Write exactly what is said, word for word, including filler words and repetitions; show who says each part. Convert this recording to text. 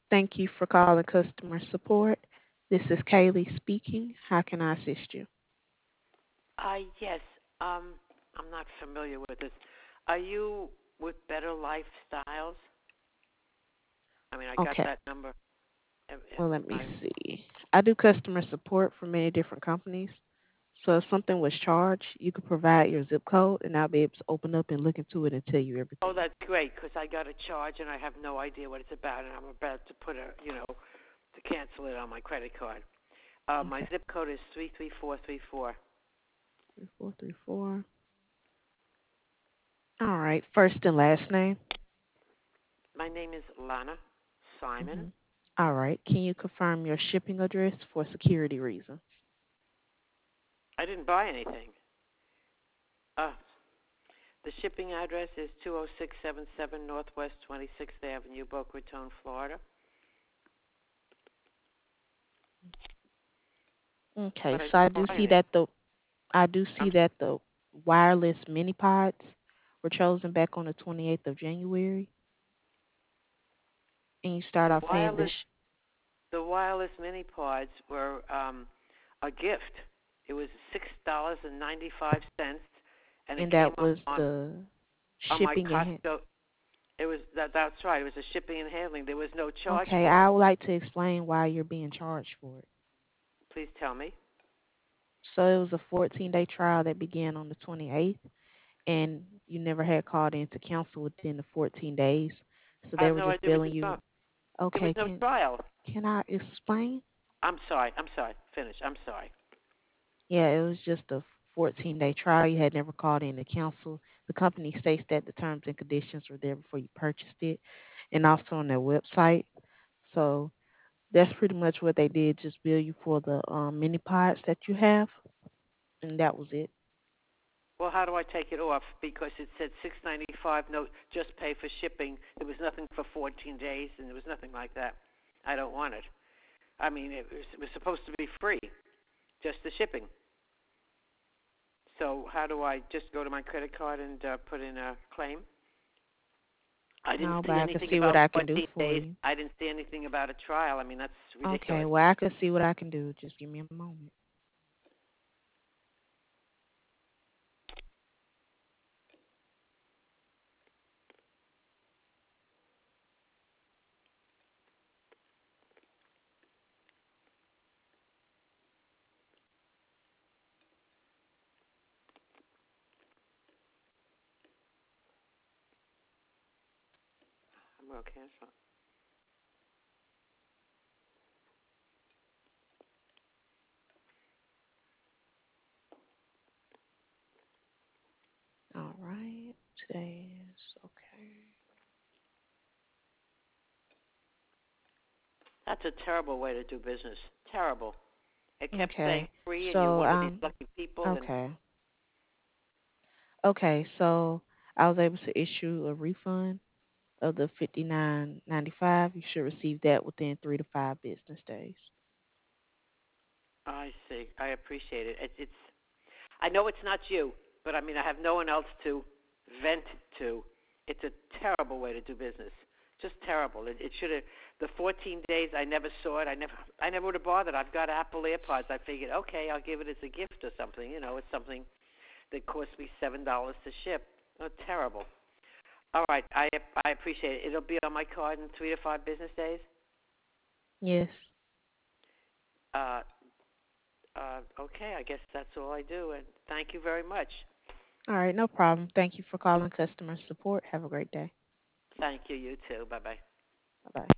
Speaker 1: Thank you for calling customer support. This is Kaylee speaking. How can I assist you?
Speaker 2: Uh, yes. Um, I'm not familiar with this. Are you with Better Lifestyles? I mean, I got
Speaker 1: Okay,
Speaker 2: that number. Am,
Speaker 1: well,
Speaker 2: am
Speaker 1: let me
Speaker 2: I?
Speaker 1: see. I do customer support for many different companies. So if something was charged, you could provide your zip code, and I'll be able to open up and look into it and tell you
Speaker 2: Oh,
Speaker 1: everything.
Speaker 2: that's great because I got a charge and I have no idea what it's about, and I'm about to put a, you know, to cancel it on my credit card. Uh, my
Speaker 1: Okay,
Speaker 2: zip code is three three four three four.
Speaker 1: three four three four. All right, first and last name.
Speaker 2: My name is Lana Simon.
Speaker 1: Mm-hmm. All right, can you confirm your shipping address for security reasons?
Speaker 2: I didn't buy anything. Uh, the shipping address is two oh six seven seven Northwest twenty-sixth Avenue, Boca Raton, Florida.
Speaker 1: Okay,
Speaker 2: But I
Speaker 1: so I
Speaker 2: didn't
Speaker 1: do
Speaker 2: buy
Speaker 1: see
Speaker 2: any.
Speaker 1: that the I do
Speaker 2: I'm
Speaker 1: see that the wireless mini pods were chosen back on the twenty-eighth of January, and you start
Speaker 2: the
Speaker 1: off paying the
Speaker 2: wireless
Speaker 1: sh-
Speaker 2: the wireless mini pods were um, a gift. It was six dollars and ninety five cents, and it
Speaker 1: and
Speaker 2: came
Speaker 1: that
Speaker 2: up
Speaker 1: was
Speaker 2: on
Speaker 1: the
Speaker 2: on my
Speaker 1: shipping and hand.
Speaker 2: Costco. It was that. That's right. It was a shipping and handling. There was no charge
Speaker 1: Okay,
Speaker 2: for
Speaker 1: I
Speaker 2: it.
Speaker 1: would like to explain why you're being charged for it.
Speaker 2: Please tell me.
Speaker 1: So it was a fourteen-day trial that began on the twenty-eighth, and you never had called in to cancel within the fourteen days. So
Speaker 2: I
Speaker 1: they
Speaker 2: have
Speaker 1: were
Speaker 2: no
Speaker 1: just
Speaker 2: idea what
Speaker 1: billing
Speaker 2: you're
Speaker 1: you.
Speaker 2: talking. There was
Speaker 1: Okay,
Speaker 2: no
Speaker 1: can
Speaker 2: trial.
Speaker 1: can I explain?
Speaker 2: I'm sorry. I'm sorry. Finish. I'm sorry.
Speaker 1: Yeah, it was just a fourteen-day trial. You had never called in to cancel. The company states that the terms and conditions were there before you purchased it, and also on their website. So that's pretty much what they did. Just bill you for the um, mini pods that you have, and that was it.
Speaker 2: Well, how do I take it off? Because it said six ninety five. No, just pay for shipping. There was nothing for fourteen days, and there was nothing like that. I don't want it. I mean, it was, it was supposed to be free, just the shipping. So how do I just go to my credit card and uh, put in a claim? I didn't
Speaker 1: No, but
Speaker 2: see
Speaker 1: I can
Speaker 2: anything
Speaker 1: see what
Speaker 2: about
Speaker 1: I can do
Speaker 2: fourteen
Speaker 1: for
Speaker 2: days.
Speaker 1: you.
Speaker 2: I didn't see anything about a trial. I mean, that's
Speaker 1: Okay,
Speaker 2: ridiculous.
Speaker 1: well I can see what I can do. Just give me a moment.
Speaker 2: I'm going to cancel.
Speaker 1: All right, today is okay.
Speaker 2: That's a terrible way to do business. Terrible. It kept saying
Speaker 1: Okay,
Speaker 2: free, and you're
Speaker 1: so
Speaker 2: one of these
Speaker 1: um,
Speaker 2: lucky people. And
Speaker 1: okay, okay, so I was able to issue a refund of the fifty nine ninety five. You should receive that within three to five business days.
Speaker 2: I see. I appreciate it. it. It's. I know it's not you, but I mean, I have no one else to vent to. It's a terrible way to do business. Just terrible. It, it should have. The fourteen days, I never saw it. I never. I never would have bothered. I've got Apple AirPods. I figured, okay, I'll give it as a gift or something. You know, it's something that cost me seven dollars to ship. Oh, terrible. All right, I I appreciate it. It'll be on my card in three to five business days.
Speaker 1: Yes.
Speaker 2: Uh, uh, okay, I guess that's all I do. And thank you very much.
Speaker 1: All right, no problem. Thank you for calling customer support. Have a great day.
Speaker 2: Thank you. You too. Bye bye.
Speaker 1: Bye bye.